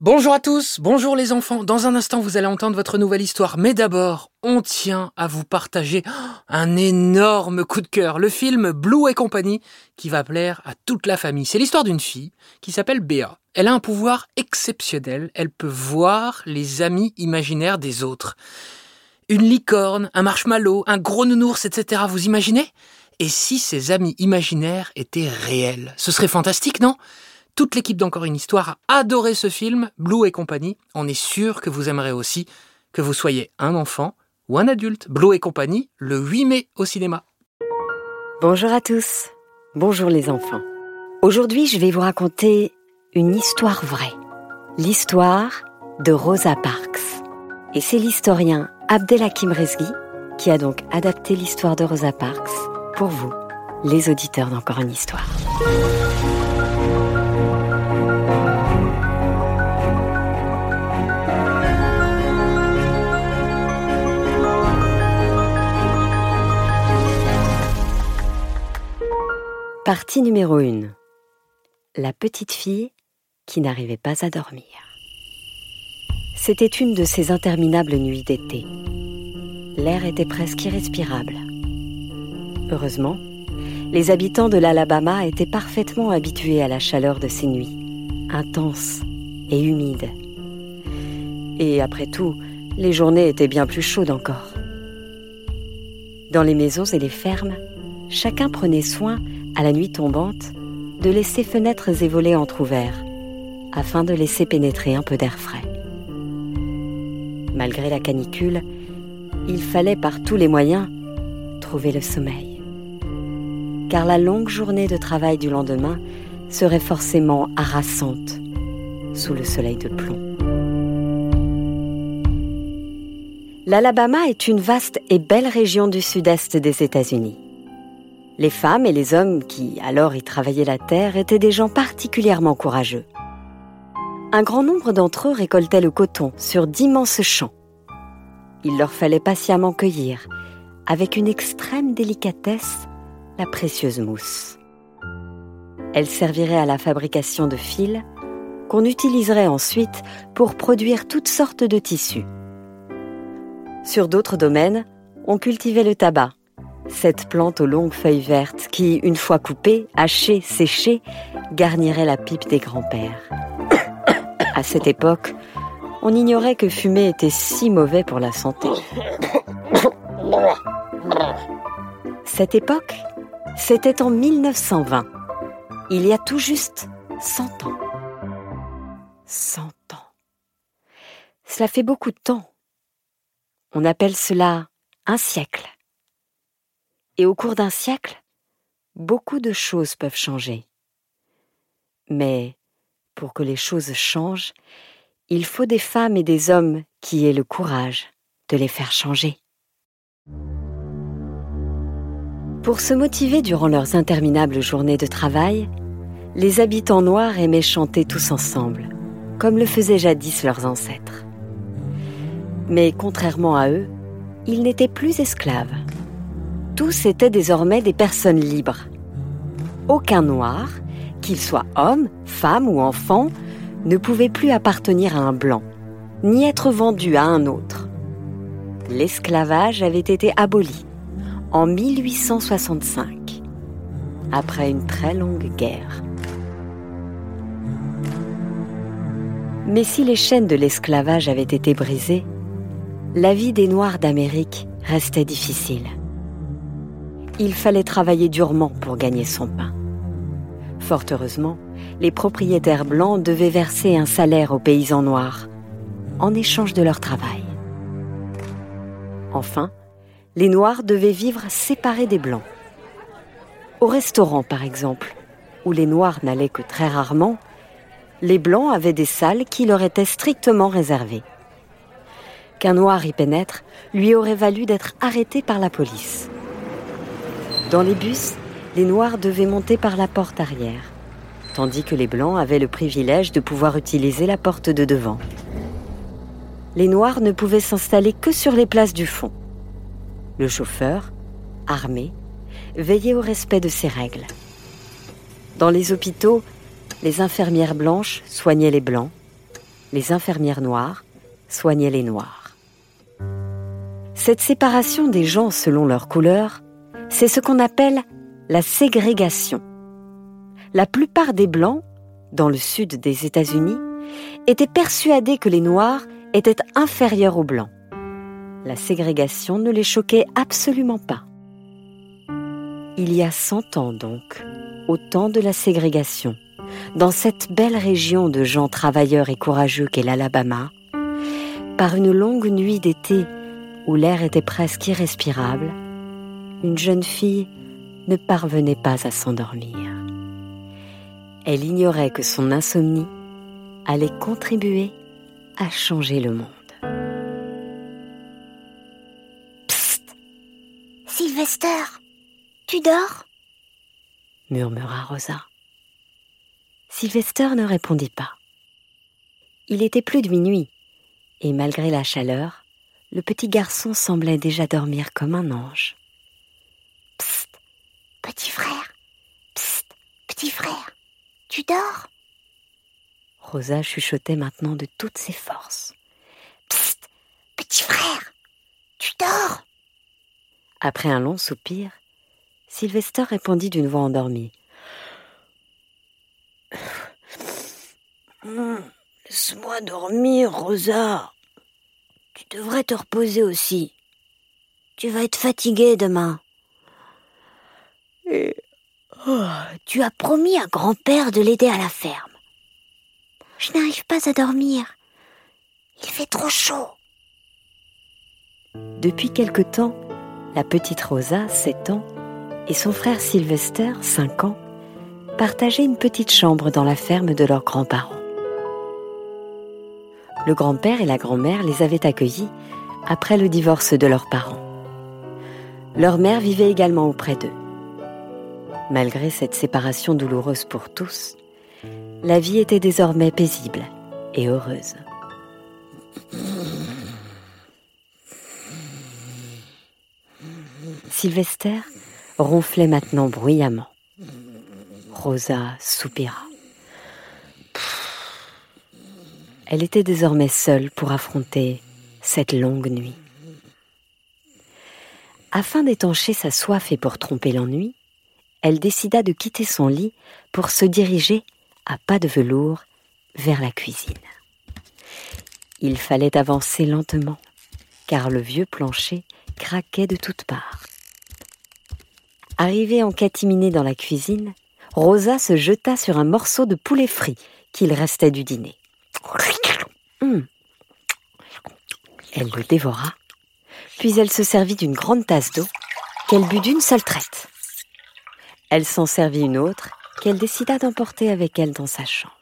Bonjour à tous, bonjour les enfants. Dans un instant, vous allez entendre votre nouvelle histoire. Mais d'abord, on tient à vous partager un énorme coup de cœur. Le film Blue et compagnie qui va plaire à toute la famille. C'est l'histoire d'une fille qui s'appelle Béa. Elle a un pouvoir exceptionnel. Elle peut voir les amis imaginaires des autres. Une licorne, un marshmallow, un gros nounours, etc. Vous imaginez ? Et si ces amis imaginaires étaient réels ? Ce serait fantastique, non ? Toute l'équipe d'Encore une histoire a adoré ce film, Blue et compagnie. On est sûr que vous aimerez aussi, que vous soyez un enfant ou un adulte. Blue et compagnie, le 8 mai au cinéma. Bonjour à tous, bonjour les enfants. Aujourd'hui, je vais vous raconter une histoire vraie. L'histoire de Rosa Parks. Et c'est l'historien Abdelhakim Rezghi qui a donc adapté l'histoire de Rosa Parks pour vous, les auditeurs d'Encore une histoire. Partie numéro 1. La petite fille qui n'arrivait pas à dormir. C'était une de ces interminables nuits d'été. L'air était presque irrespirable. Heureusement, les habitants de l'Alabama étaient parfaitement habitués à la chaleur de ces nuits, intenses et humides. Et après tout, les journées étaient bien plus chaudes encore. Dans les maisons et les fermes, chacun prenait soin, à la nuit tombante, de laisser fenêtres et volets entr'ouverts, afin de laisser pénétrer un peu d'air frais. Malgré la canicule, il fallait par tous les moyens trouver le sommeil. Car la longue journée de travail du lendemain serait forcément harassante sous le soleil de plomb. L'Alabama est une vaste et belle région du sud-est des États-Unis. Les femmes et les hommes qui, alors, y travaillaient la terre étaient des gens particulièrement courageux. Un grand nombre d'entre eux récoltaient le coton sur d'immenses champs. Il leur fallait patiemment cueillir, avec une extrême délicatesse, la précieuse mousse. Elle servirait à la fabrication de fils qu'on utiliserait ensuite pour produire toutes sortes de tissus. Sur d'autres domaines, on cultivait le tabac, cette plante aux longues feuilles vertes qui, une fois coupée, hachée, séchée, garnirait la pipe des grands-pères. À cette époque, on ignorait que fumer était si mauvais pour la santé. Cette époque, c'était en 1920, il y a tout juste 100 ans. 100 ans. Cela fait beaucoup de temps. On appelle cela un siècle. Et au cours d'un siècle, beaucoup de choses peuvent changer. Mais pour que les choses changent, il faut des femmes et des hommes qui aient le courage de les faire changer. Pour se motiver durant leurs interminables journées de travail, les habitants noirs aimaient chanter tous ensemble, comme le faisaient jadis leurs ancêtres. Mais contrairement à eux, ils n'étaient plus esclaves. Tous étaient désormais des personnes libres. Aucun noir, qu'il soit homme, femme ou enfant, ne pouvait plus appartenir à un blanc, ni être vendu à un autre. L'esclavage avait été aboli en 1865, après une très longue guerre. Mais si les chaînes de l'esclavage avaient été brisées, la vie des Noirs d'Amérique restait difficile. Il fallait travailler durement pour gagner son pain. Fort heureusement, les propriétaires blancs devaient verser un salaire aux paysans noirs, en échange de leur travail. Enfin, les Noirs devaient vivre séparés des Blancs. Au restaurant, par exemple, où les Noirs n'allaient que très rarement, les Blancs avaient des salles qui leur étaient strictement réservées. Qu'un Noir y pénètre lui aurait valu d'être arrêté par la police. Dans les bus, les Noirs devaient monter par la porte arrière, tandis que les Blancs avaient le privilège de pouvoir utiliser la porte de devant. Les Noirs ne pouvaient s'installer que sur les places du fond. Le chauffeur, armé, veillait au respect de ces règles. Dans les hôpitaux, les infirmières blanches soignaient les Blancs, Les infirmières noires soignaient les noirs. Cette séparation des gens selon leur couleur, c'est ce qu'on appelle la ségrégation. La plupart des Blancs, dans le sud des États-Unis, étaient persuadés que les Noirs étaient inférieurs aux Blancs. La ségrégation ne les choquait absolument pas. Il y a 100 ans donc, au temps de la ségrégation, dans cette belle région de gens travailleurs et courageux qu'est l'Alabama, par une longue nuit d'été où l'air était presque irrespirable, une jeune fille ne parvenait pas à s'endormir. Elle ignorait que son insomnie allait contribuer à changer le monde. Psst! Sylvester, tu dors? Murmura Rosa. Sylvester ne répondit pas. Il était plus de minuit, et malgré la chaleur, le petit garçon semblait déjà dormir comme un ange. Psst! Petit frère! Psst! Petit frère! Tu dors? Rosa chuchotait maintenant de toutes ses forces. Psst! Petit frère! Tu dors? Après un long soupir, Sylvester répondit d'une voix endormie. Laisse-moi dormir, Rosa. Tu devrais te reposer aussi. Tu vas être fatiguée demain. Tu as promis à grand-père de l'aider à la ferme. Je n'arrive pas à dormir. Il fait trop chaud. Depuis quelque temps, la petite Rosa, 7 ans, et son frère Sylvester, 5 ans, partageaient une petite chambre dans la ferme de leurs grands-parents. Le grand-père et la grand-mère les avaient accueillis après le divorce de leurs parents. Leur mère vivait également auprès d'eux. Malgré cette séparation douloureuse pour tous, la vie était désormais paisible et heureuse. Sylvester ronflait maintenant bruyamment. Rosa soupira. Elle était désormais seule pour affronter cette longue nuit. Afin d'étancher sa soif et pour tromper l'ennui, elle décida de quitter son lit pour se diriger à pas de velours vers la cuisine. Il fallait avancer lentement, car le vieux plancher craquait de toutes parts. Arrivée en catimini dans la cuisine, Rosa se jeta sur un morceau de poulet frit qu'il restait du dîner. Elle le dévora, puis elle se servit d'une grande tasse d'eau qu'elle but d'une seule traite. Elle s'en servit une autre qu'elle décida d'emporter avec elle dans sa chambre.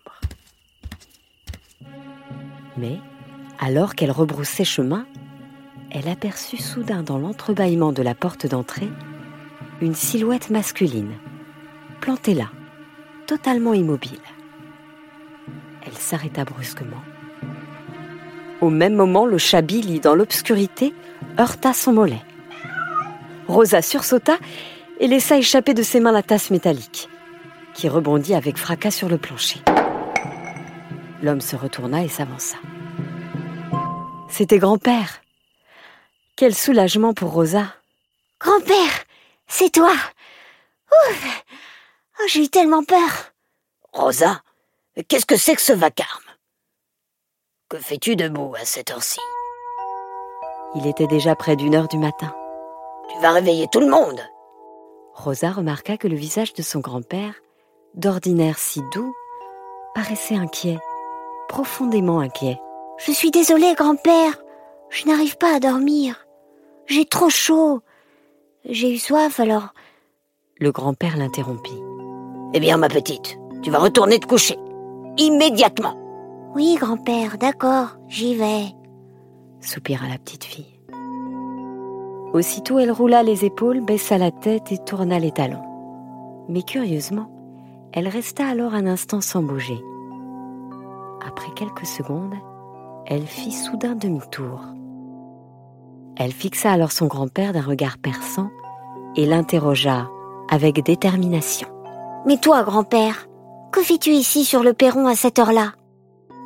Mais, alors qu'elle rebroussait chemin, elle aperçut soudain dans l'entrebâillement de la porte d'entrée une silhouette masculine, plantée là, totalement immobile. Elle s'arrêta brusquement. Au même moment, le chat Billy, dans l'obscurité, heurta son mollet. Rosa sursauta et laissa échapper de ses mains la tasse métallique, qui rebondit avec fracas sur le plancher. L'homme se retourna et s'avança. C'était grand-père. Quel soulagement pour Rosa. Grand-père, c'est toi. Ouf. Oh, j'ai eu tellement peur. Rosa, qu'est-ce que c'est que ce vacarme? Que fais-tu debout à cette heure-ci? Il était déjà près d'1h du matin. Tu vas réveiller tout le monde. Rosa remarqua que le visage de son grand-père, d'ordinaire si doux, paraissait inquiet, profondément inquiet. Je suis désolée, grand-père. Je n'arrive pas à dormir. J'ai trop chaud. J'ai eu soif, alors... Le grand-père l'interrompit. Eh bien, ma petite, tu vas retourner te coucher. Immédiatement. Oui, grand-père, d'accord, j'y vais. Soupira la petite fille. Aussitôt, elle roula les épaules, baissa la tête et tourna les talons. Mais curieusement, elle resta alors un instant sans bouger. Après quelques secondes, elle fit soudain demi-tour. Elle fixa alors son grand-père d'un regard perçant et l'interrogea avec détermination. Mais toi, grand-père, que fais-tu ici sur le perron à cette heure-là?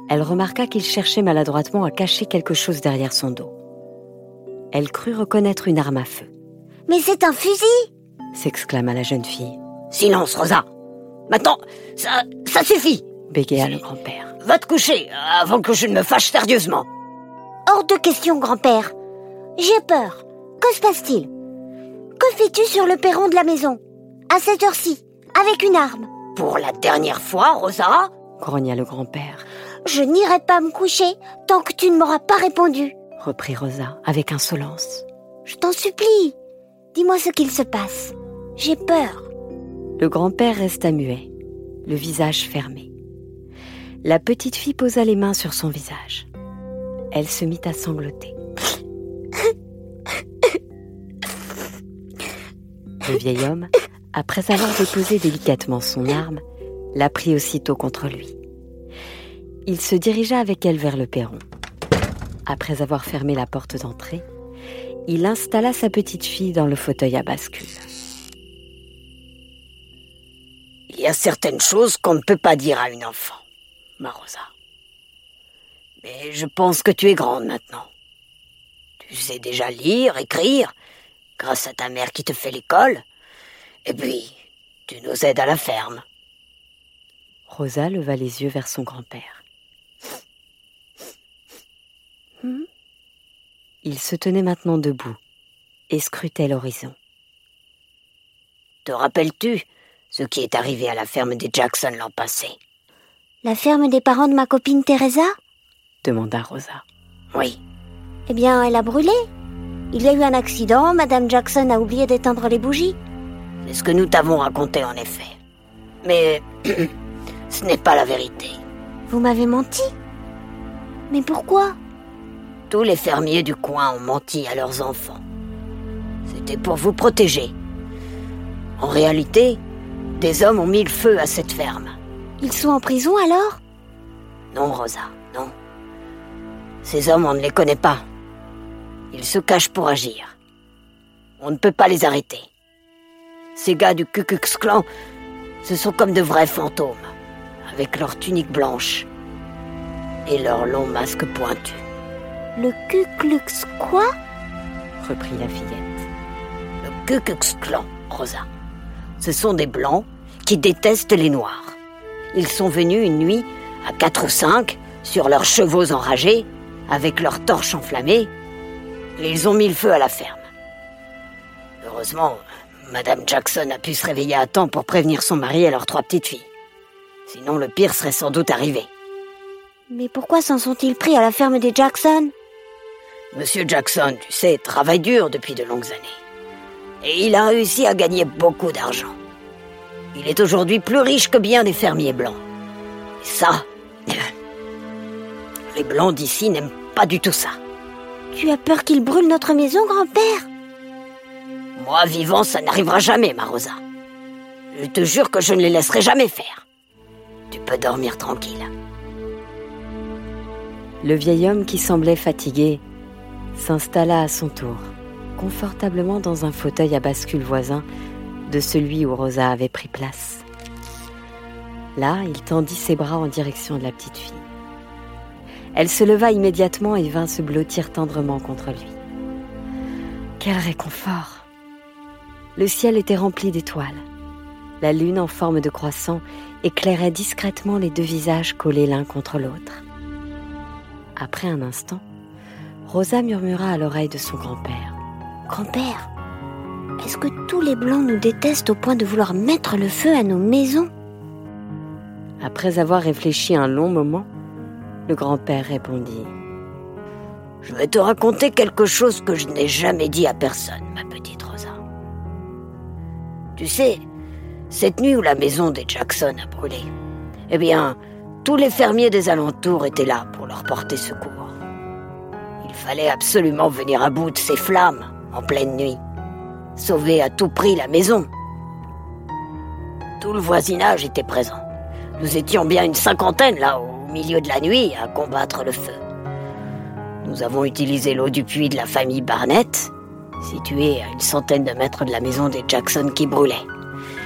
Elle remarqua qu'il cherchait maladroitement à cacher quelque chose derrière son dos. Elle crut reconnaître une arme à feu. « Mais c'est un fusil !» s'exclama la jeune fille. « Silence, Rosa. Maintenant, ça suffit !» bégaya le grand-père. « Va te coucher avant que je ne me fâche sérieusement. » « Hors de question, grand-père. J'ai peur. Que se passe-t-il ? Que fais-tu sur le perron de la maison, à cette heure-ci, avec une arme ?»« Pour la dernière fois, Rosa !» grogna le grand-père. « Je n'irai pas me coucher tant que tu ne m'auras pas répondu. » reprit Rosa avec insolence. « Je t'en supplie. Dis-moi ce qu'il se passe. J'ai peur. » Le grand-père resta muet, le visage fermé. La petite fille posa les mains sur son visage. Elle se mit à sangloter. Le vieil homme, après avoir déposé délicatement son arme, la prit aussitôt contre lui. Il se dirigea avec elle vers le perron. Après avoir fermé la porte d'entrée, il installa sa petite fille dans le fauteuil à bascule. Il y a certaines choses qu'on ne peut pas dire à une enfant, ma Rosa. Mais je pense que tu es grande maintenant. Tu sais déjà lire, écrire, grâce à ta mère qui te fait l'école. Et puis, tu nous aides à la ferme. Rosa leva les yeux vers son grand-père. Il se tenait maintenant debout et scrutait l'horizon. Te rappelles-tu ce qui est arrivé à la ferme des Jackson l'an passé ? La ferme des parents de ma copine Teresa ? demanda Rosa. Oui. Eh bien, elle a brûlé. Il y a eu un accident, Madame Jackson a oublié d'éteindre les bougies. C'est ce que nous t'avons raconté en effet. Mais ce n'est pas la vérité. Vous m'avez menti ? Mais pourquoi ? Tous les fermiers du coin ont menti à leurs enfants. C'était pour vous protéger. En réalité, des hommes ont mis le feu à cette ferme. Ils sont en prison alors ? Non, Rosa, non. Ces hommes, on ne les connaît pas. Ils se cachent pour agir. On ne peut pas les arrêter. Ces gars du Ku Klux Klan, ce sont comme de vrais fantômes, avec leurs tuniques blanches et leurs longs masques pointus. Le Ku Klux quoi ? reprit la fillette. Le Ku Klux Klan, Rosa. Ce sont des blancs qui détestent les noirs. Ils sont venus une nuit à 4 ou 5 sur leurs chevaux enragés, avec leurs torches enflammées, et ils ont mis le feu à la ferme. Heureusement, Madame Jackson a pu se réveiller à temps pour prévenir son mari et leurs 3 petites filles. Sinon, le pire serait sans doute arrivé. Mais pourquoi s'en sont-ils pris à la ferme des Jackson ? Monsieur Jackson, tu sais, travaille dur depuis de longues années. Et il a réussi à gagner beaucoup d'argent. Il est aujourd'hui plus riche que bien des fermiers blancs. Et ça, les blancs d'ici n'aiment pas du tout ça. Tu as peur qu'ils brûlent notre maison, grand-père ? Moi, vivant, ça n'arrivera jamais, ma Rosa. Je te jure que je ne les laisserai jamais faire. Tu peux dormir tranquille. Le vieil homme, qui semblait fatigué, s'installa à son tour, confortablement dans un fauteuil à bascule voisin de celui où Rosa avait pris place. Là, il tendit ses bras en direction de la petite fille. Elle se leva immédiatement et vint se blottir tendrement contre lui. Quel réconfort! Le ciel était rempli d'étoiles. La lune, en forme de croissant, éclairait discrètement les 2 visages collés l'un contre l'autre. Après un instant, Rosa murmura à l'oreille de son grand-père. « Grand-père, est-ce que tous les Blancs nous détestent au point de vouloir mettre le feu à nos maisons ?» Après avoir réfléchi un long moment, le grand-père répondit. « Je vais te raconter quelque chose que je n'ai jamais dit à personne, ma petite Rosa. Tu sais, cette nuit où la maison des Jackson a brûlé, eh bien, tous les fermiers des alentours étaient là pour leur porter secours. Il fallait absolument venir à bout de ces flammes en pleine nuit, sauver à tout prix la maison. Tout le voisinage était présent. Nous étions bien une 50aine là, au milieu de la nuit, à combattre le feu. Nous avons utilisé l'eau du puits de la famille Barnett, située à une 100aine de mètres de la maison des Jackson qui brûlait.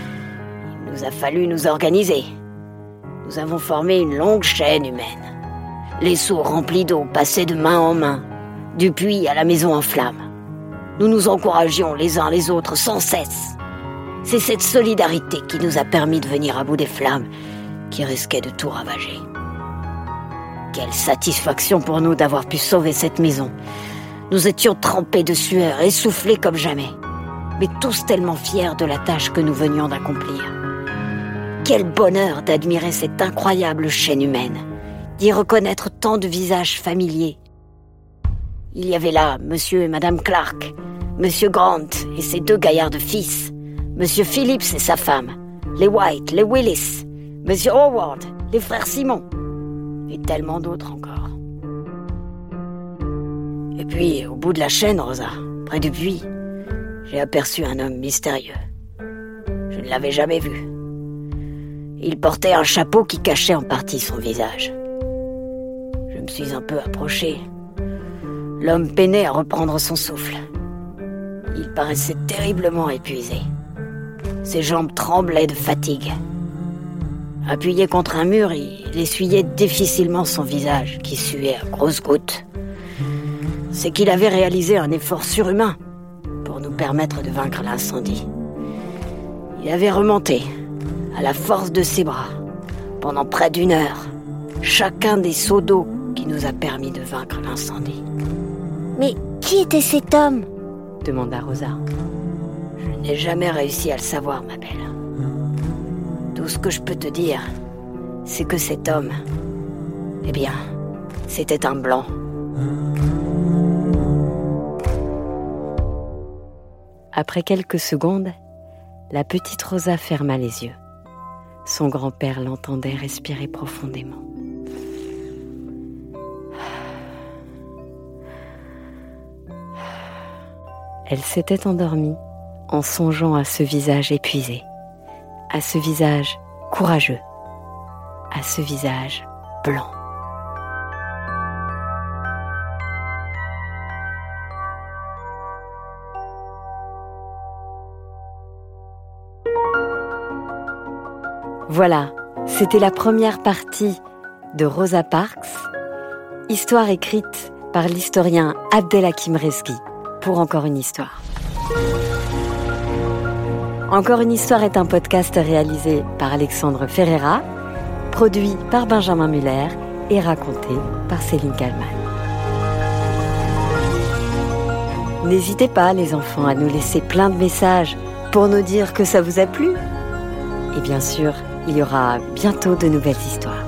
Il nous a fallu nous organiser. Nous avons formé une longue chaîne humaine. Les seaux remplis d'eau passaient de main en main, du puits à la maison en flammes. Nous nous encouragions les uns les autres sans cesse. C'est cette solidarité qui nous a permis de venir à bout des flammes qui risquaient de tout ravager. Quelle satisfaction pour nous d'avoir pu sauver cette maison. Nous étions trempés de sueur, essoufflés comme jamais, mais tous tellement fiers de la tâche que nous venions d'accomplir. Quel bonheur d'admirer cette incroyable chaîne humaine, d'y reconnaître tant de visages familiers. Il y avait là Monsieur et Madame Clark, Monsieur Grant et ses 2 gaillards de fils, Monsieur Phillips et sa femme, les White, les Willis, Monsieur Howard, les frères Simon, et tellement d'autres encore. Et puis, au bout de la chaîne, Rosa, près du puits, j'ai aperçu un homme mystérieux. Je ne l'avais jamais vu. Il portait un chapeau qui cachait en partie son visage. Je me suis un peu approché. L'homme peinait à reprendre son souffle. Il paraissait terriblement épuisé. Ses jambes tremblaient de fatigue. Appuyé contre un mur, il essuyait difficilement son visage, qui suait à grosses gouttes. C'est qu'il avait réalisé un effort surhumain pour nous permettre de vaincre l'incendie. Il avait remonté, à la force de ses bras, pendant près d'1 heure, chacun des seaux d'eau qui nous a permis de vaincre l'incendie. Mais qui était cet homme ? demanda Rosa. Je n'ai jamais réussi à le savoir, ma belle. Tout ce que je peux te dire, c'est que cet homme, eh bien, c'était un blanc. Après quelques secondes, la petite Rosa ferma les yeux. Son grand-père l'entendait respirer profondément. Elle s'était endormie en songeant à ce visage épuisé, à ce visage courageux, à ce visage blanc. Voilà, c'était la première partie de Rosa Parks, histoire écrite par l'historien Abdelhakim Rezki pour Encore une histoire. Encore une histoire est un podcast réalisé par Alexandre Ferreira, produit par Benjamin Muller et raconté par Céline Kallmann. N'hésitez pas, les enfants, à nous laisser plein de messages pour nous dire que ça vous a plu. Et bien sûr, il y aura bientôt de nouvelles histoires.